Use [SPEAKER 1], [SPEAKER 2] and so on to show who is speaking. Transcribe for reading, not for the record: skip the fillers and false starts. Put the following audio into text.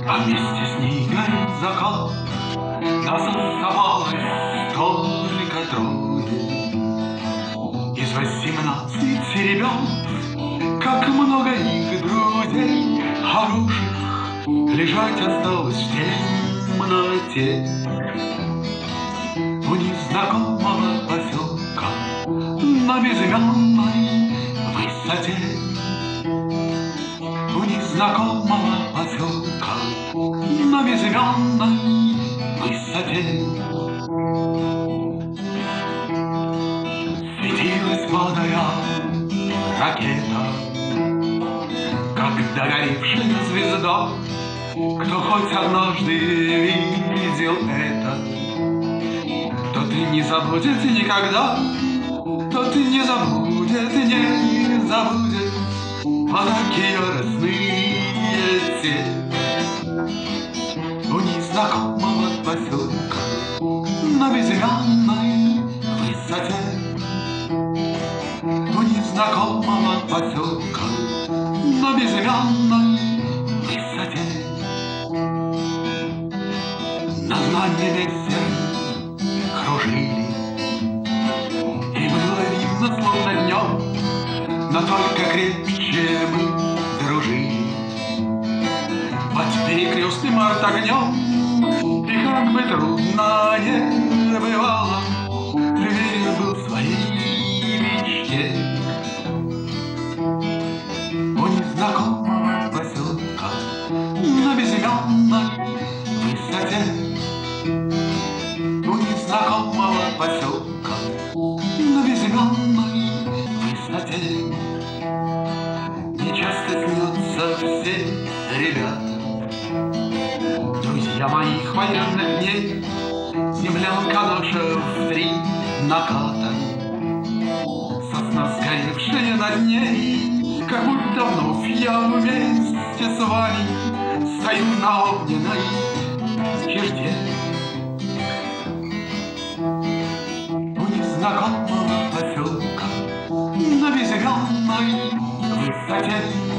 [SPEAKER 1] А вместе с ней горит закат. Нас оставалось только трое из 18 ребят. Как много их друзей хороших лежать осталось в темноте у незнакомого поселка на безымянной высоте. У незнакомого поселка на безымянной высоте. Светилась молодая ракета, как догоревшая звезда. Кто хоть однажды видел это, тот и не забудет никогда, тот и не забудет, не забудет подарки родные те. У незнакомого поселка на безымянной высоте. У незнакомого поселка на безымянной высоте. Над нами весь кружили, и было видно, словно днем, но только крепче мы дружили под перекрестным артогнем. И как бы трудно не бывало, ты верен был своей мечте. У незнакомого поселка на безымянной высоте. У незнакомого поселка на безымянной высоте. Нечасто снятся все ребята, друзья моих военных дней. Землянка наша в 3 наката, сосна сгоревшая над ней. Как будто вновь я вместе с вами стою на огненной черте. У незнакомого поселка на безымянной высоте.